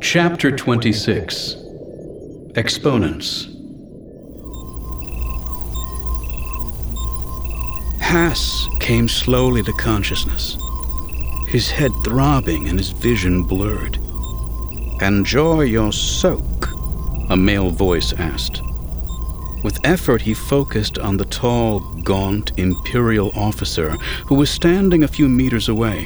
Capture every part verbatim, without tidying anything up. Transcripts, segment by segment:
Chapter twenty-six. Exponents. Hass came slowly to consciousness, his head throbbing and his vision blurred. "Enjoy your soak?" a male voice asked. With effort, he focused on the tall, gaunt Imperial officer who was standing a few meters away.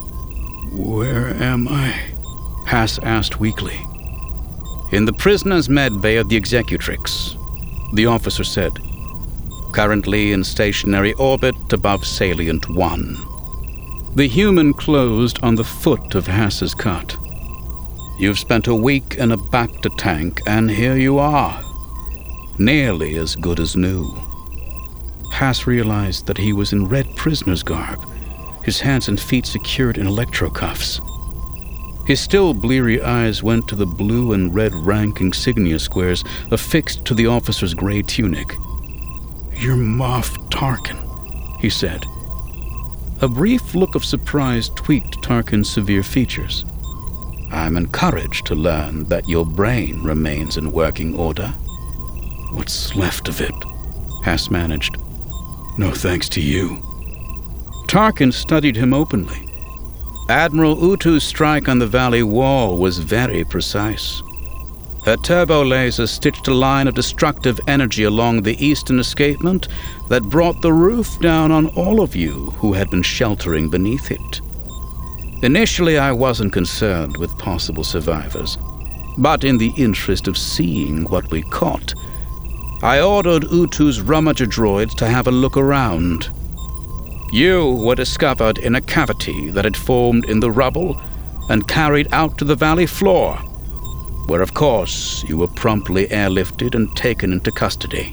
"Where am I?" Hass asked weakly. "In the prisoner's med bay of the Executrix," the officer said. "Currently in stationary orbit above Salient one. The human closed on the foot of Hass's cot. "You've spent a week in a Bacta tank, and here you are. Nearly as good as new." Hass realized that he was in red prisoner's garb, his hands and feet secured in electrocuffs. His still bleary eyes went to the blue and red rank insignia squares affixed to the officer's gray tunic. "You're Moff Tarkin," he said. A brief look of surprise tweaked Tarkin's severe features. "I'm encouraged to learn that your brain remains in working order." "What's left of it?" Hass managed. "No thanks to you." Tarkin studied him openly. Admiral Utu's strike on the valley wall was very precise. Her turbo laser stitched a line of destructive energy along the eastern escapement that brought the roof down on all of you who had been sheltering beneath it. Initially, I wasn't concerned with possible survivors, but in the interest of seeing what we caught, I ordered Utu's rummager droids to have a look around. You were discovered in a cavity that had formed in the rubble and carried out to the valley floor, where, of course, you were promptly airlifted and taken into custody.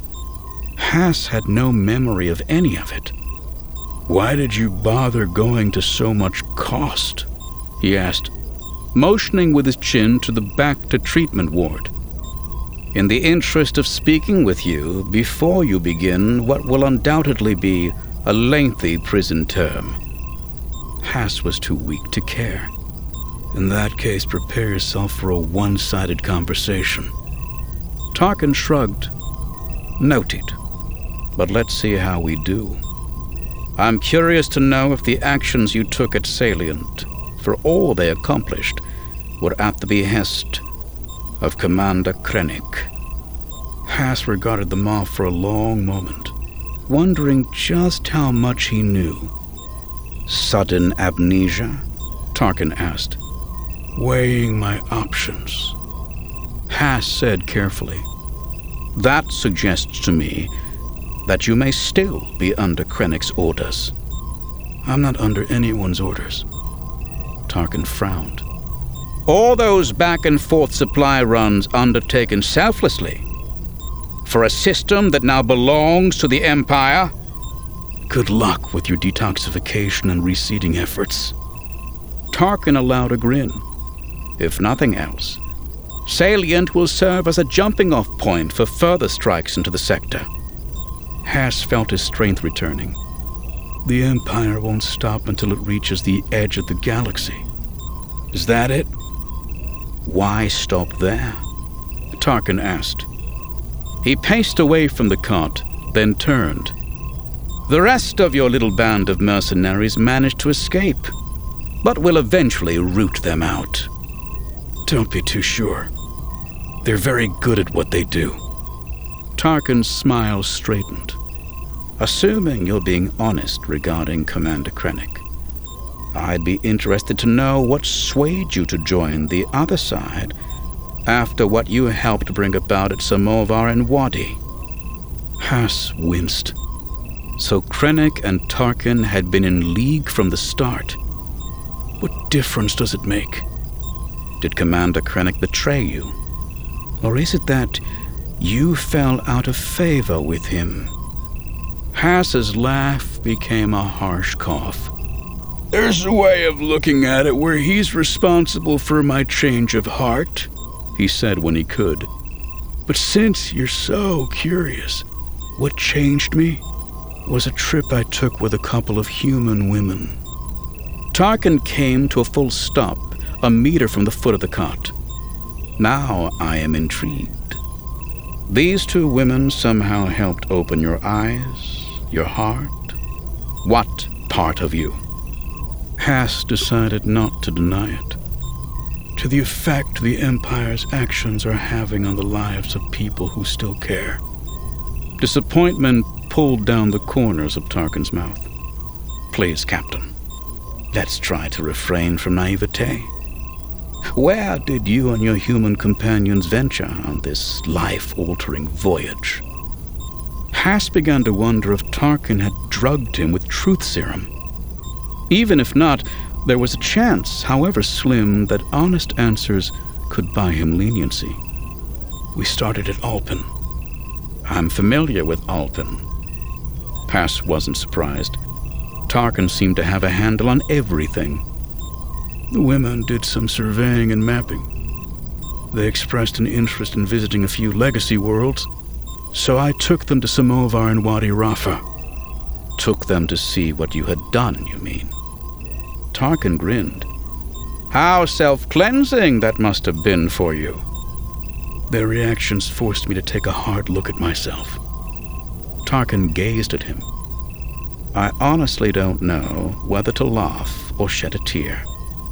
Hass had no memory of any of it. "Why did you bother going to so much cost?" he asked, motioning with his chin to the Bacta treatment ward. "In the interest of speaking with you before you begin what will undoubtedly be a lengthy prison term." Hass was too weak to care. "In that case, prepare yourself for a one-sided conversation." Tarkin shrugged. "Noted. But let's see how we do. I'm curious to know if the actions you took at Salient, for all they accomplished, were at the behest of Commander Krennic." Hass regarded the Moff for a long moment, wondering just how much he knew. "Sudden amnesia?" Tarkin asked. "Weighing my options," Hass said carefully. "That suggests to me that you may still be under Krennic's orders." "I'm not under anyone's orders." Tarkin frowned. "All those back-and-forth supply runs undertaken selflessly? For a system that now belongs to the Empire?" "Good luck with your detoxification and reseeding efforts." Tarkin allowed a grin. "If nothing else, Salient will serve as a jumping-off point for further strikes into the sector." Hass felt his strength returning. "The Empire won't stop until it reaches the edge of the galaxy. Is that it?" "Why stop there?" Tarkin asked. He paced away from the cot, then turned. "The rest of your little band of mercenaries managed to escape, but we'll eventually root them out." "Don't be too sure. They're very good at what they do." Tarkin's smile straightened. "Assuming you're being honest regarding Commander Krennic, I'd be interested to know what swayed you to join the other side after what you helped bring about at Samovar and Wadi." Hass winced. So Krennic and Tarkin had been in league from the start. What difference does it make? Did Commander Krennic betray you? Or is it that you fell out of favor with him? Hass's laugh became a harsh cough. "There's a way of looking at it where he's responsible for my change of heart," he said when he could. "But since you're so curious, what changed me was a trip I took with a couple of human women." Tarkin came to a full stop a meter from the foot of the cot. Now I am intrigued. These two women somehow helped open your eyes, your heart. What part of you? Hass decided not to deny it. To the effect the Empire's actions are having on the lives of people who still care. Disappointment pulled down the corners of Tarkin's mouth. Please, Captain, let's try to refrain from naivete. Where did you and your human companions venture on this life-altering voyage? Hass began to wonder if Tarkin had drugged him with truth serum. Even if not, there was a chance, however slim, that honest answers could buy him leniency. We started at Alpin. I'm familiar with Alpin. Hass wasn't surprised. Tarkin seemed to have a handle on everything. The women did some surveying and mapping. They expressed an interest in visiting a few legacy worlds, so I took them to Samovar and Wadi Rafa. Took them to see what you had done, you mean? Tarkin grinned. How self-cleansing that must have been for you. Their reactions forced me to take a hard look at myself. Tarkin gazed at him. I honestly don't know whether to laugh or shed a tear.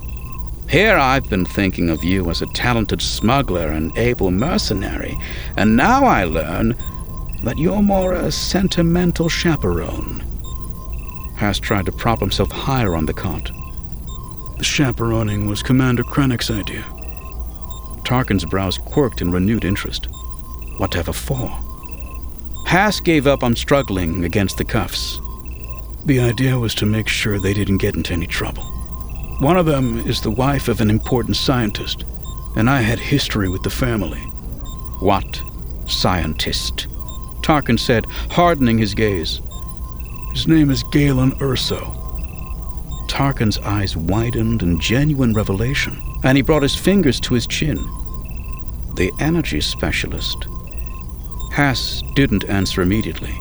Here I've been thinking of you as a talented smuggler and able mercenary, and now I learn that you're more a sentimental chaperone. Hass tried to prop himself higher on the cot. The chaperoning was Commander Krennic's idea. Tarkin's brows quirked in renewed interest. Whatever for? Hass gave up on struggling against the cuffs. The idea was to make sure they didn't get into any trouble. One of them is the wife of an important scientist, and I had history with the family. What scientist? Tarkin said, hardening his gaze. His name is Galen Erso. Tarkin's eyes widened in genuine revelation, and he brought his fingers to his chin. The energy specialist. Hass didn't answer immediately.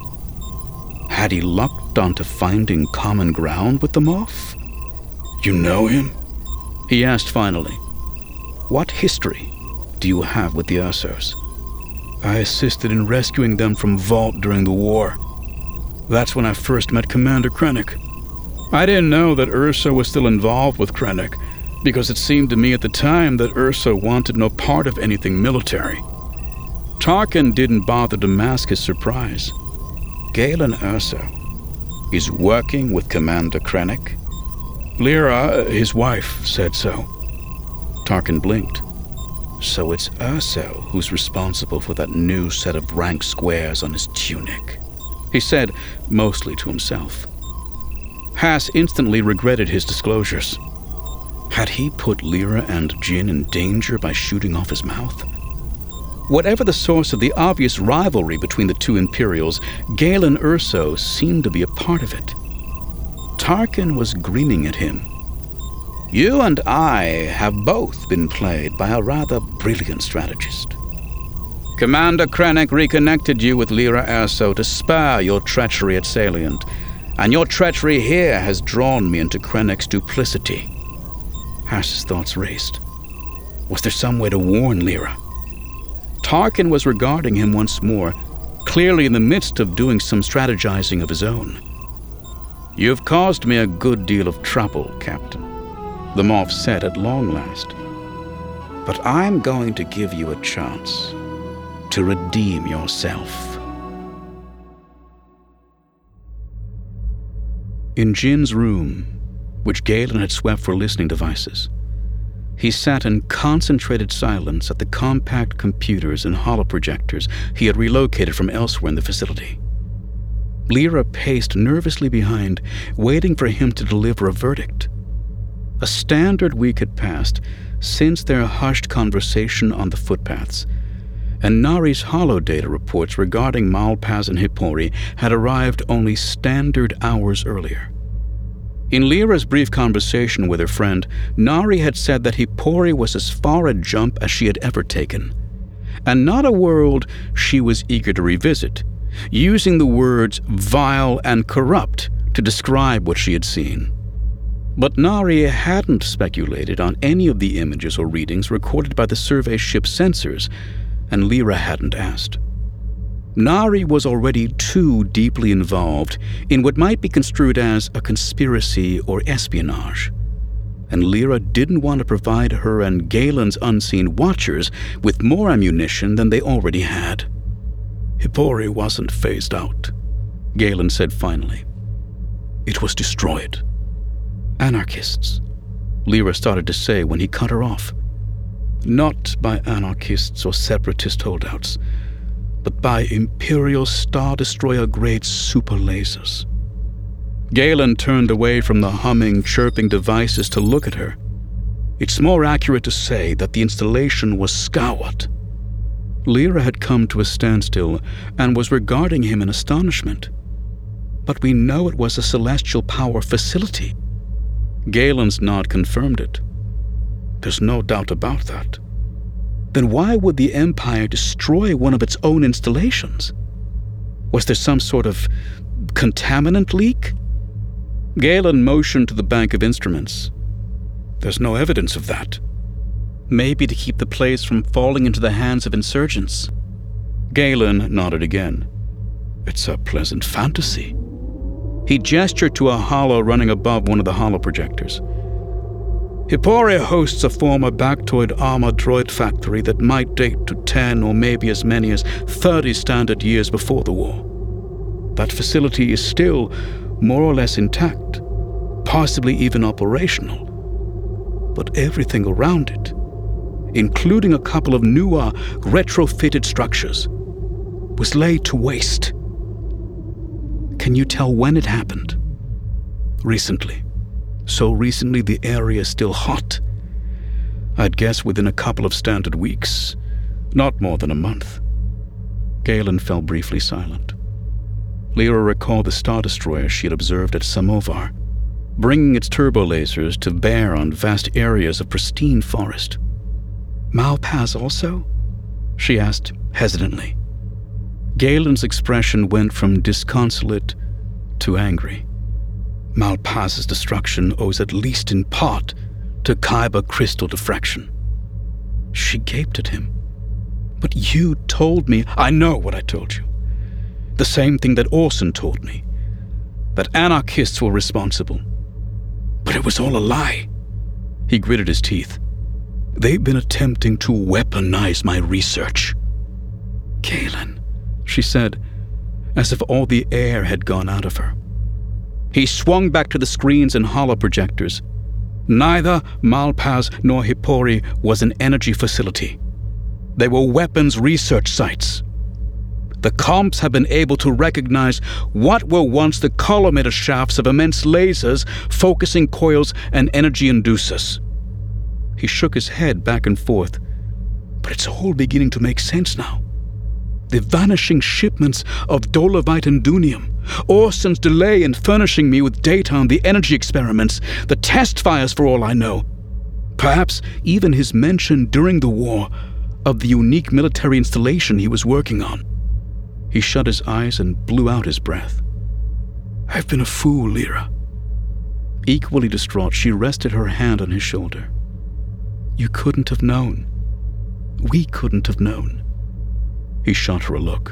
Had he lucked onto finding common ground with the Moff? You know him? He asked finally. What history do you have with the Ersos? I assisted in rescuing them from Vault during the war. That's when I first met Commander Krennic. I didn't know that Erso was still involved with Krennic, because it seemed to me at the time that Erso wanted no part of anything military. Tarkin didn't bother to mask his surprise. Galen Erso is working with Commander Krennic? Lyra, his wife, said so. Tarkin blinked. So it's Erso who's responsible for that new set of rank squares on his tunic, he said, mostly to himself. Hass instantly regretted his disclosures. Had he put Lyra and Jyn in danger by shooting off his mouth? Whatever the source of the obvious rivalry between the two Imperials, Galen Erso seemed to be a part of it. Tarkin was grinning at him. You and I have both been played by a rather brilliant strategist. Commander Krennic reconnected you with Lyra Erso to spare your treachery at Salient, and your treachery here has drawn me into Krennic's duplicity. Hass's thoughts raced. Was there some way to warn Lyra? Tarkin was regarding him once more, clearly in the midst of doing some strategizing of his own. You've caused me a good deal of trouble, Captain, the Moff said at long last. But I'm going to give you a chance to redeem yourself. In Jyn's room, which Galen had swept for listening devices, he sat in concentrated silence at the compact computers and holoprojectors he had relocated from elsewhere in the facility. Lyra paced nervously behind, waiting for him to deliver a verdict. A standard week had passed since their hushed conversation on the footpaths, and Nari's holodata reports regarding Malpaz and Hippori had arrived only standard hours earlier. In Lyra's brief conversation with her friend, Nari had said that Hippori was as far a jump as she had ever taken, and not a world she was eager to revisit, using the words vile and corrupt to describe what she had seen. But Nari hadn't speculated on any of the images or readings recorded by the survey ship's sensors, and Lyra hadn't asked. Nari was already too deeply involved in what might be construed as a conspiracy or espionage, and Lyra didn't want to provide her and Galen's unseen watchers with more ammunition than they already had. Hippori wasn't phased out, Galen said finally. It was destroyed. Anarchists, Lyra started to say when he cut her off. Not by anarchists or separatist holdouts, but by Imperial Star Destroyer-grade super lasers. Galen turned away from the humming, chirping devices to look at her. It's more accurate to say that the installation was scoured. Lyra had come to a standstill and was regarding him in astonishment. But we know it was a celestial power facility. Galen's nod confirmed it. There's no doubt about that. Then why would the Empire destroy one of its own installations? Was there some sort of contaminant leak? Galen motioned to the bank of instruments. There's no evidence of that. Maybe to keep the place from falling into the hands of insurgents. Galen nodded again. It's a pleasant fantasy. He gestured to a holo running above one of the holoprojectors. Hippori hosts a former Bactoid armor droid factory that might date to ten or maybe as many as thirty standard years before the war. That facility is still more or less intact, possibly even operational. But everything around it, including a couple of newer, retrofitted structures, was laid to waste. Can you tell when it happened? Recently. So recently the area is still hot. I'd guess within a couple of standard weeks, not more than a month. Galen fell briefly silent. Lyra recalled the Star Destroyer she had observed at Samovar, bringing its turbo lasers to bear on vast areas of pristine forest. Malpaz also? She asked hesitantly. Galen's expression went from disconsolate to angry. Malpaz's destruction owes at least in part to Kyber crystal diffraction. She gaped at him. But you told me, I know what I told you. The same thing that Orson told me. That anarchists were responsible. But it was all a lie. He gritted his teeth. They've been attempting to weaponize my research. Galen, she said, as if all the air had gone out of her. He swung back to the screens and holoprojectors. Neither Malpaz nor Hippori was an energy facility. They were weapons research sites. The comps have been able to recognize what were once the collimator shafts of immense lasers, focusing coils, and energy inducers. He shook his head back and forth. But it's all beginning to make sense now. The vanishing shipments of Dolovite and Dunium, Orson's delay in furnishing me with data on the energy experiments, the test fires for all I know. Perhaps even his mention during the war of the unique military installation he was working on. He shut his eyes and blew out his breath. I've been a fool, Lyra. Equally distraught, she rested her hand on his shoulder. You couldn't have known. We couldn't have known. He shot her a look.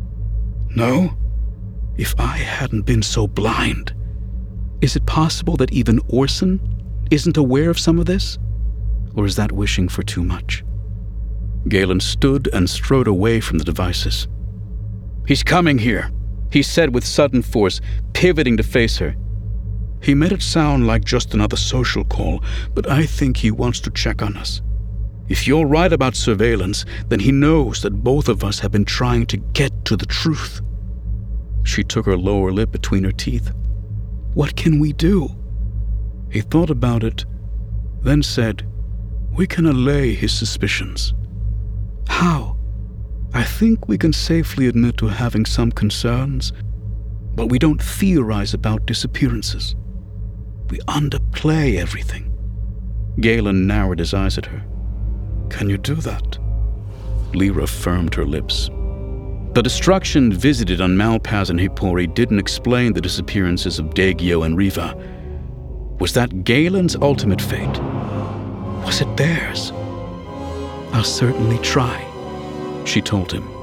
No? If I hadn't been so blind. Is it possible that even Orson isn't aware of some of this? Or is that wishing for too much? Galen stood and strode away from the devices. He's coming here, he said with sudden force, pivoting to face her. He made it sound like just another social call, but I think he wants to check on us. If you're right about surveillance, then he knows that both of us have been trying to get to the truth. She took her lower lip between her teeth. What can we do? He thought about it, then said, we can allay his suspicions. How? I think we can safely admit to having some concerns, but we don't theorize about disappearances. We underplay everything. Galen narrowed his eyes at her. Can you do that? Lyra firmed her lips. The destruction visited on Malpaz and Hippori didn't explain the disappearances of Degio and Riva. Was that Galen's ultimate fate? Was it theirs? I'll certainly try, she told him.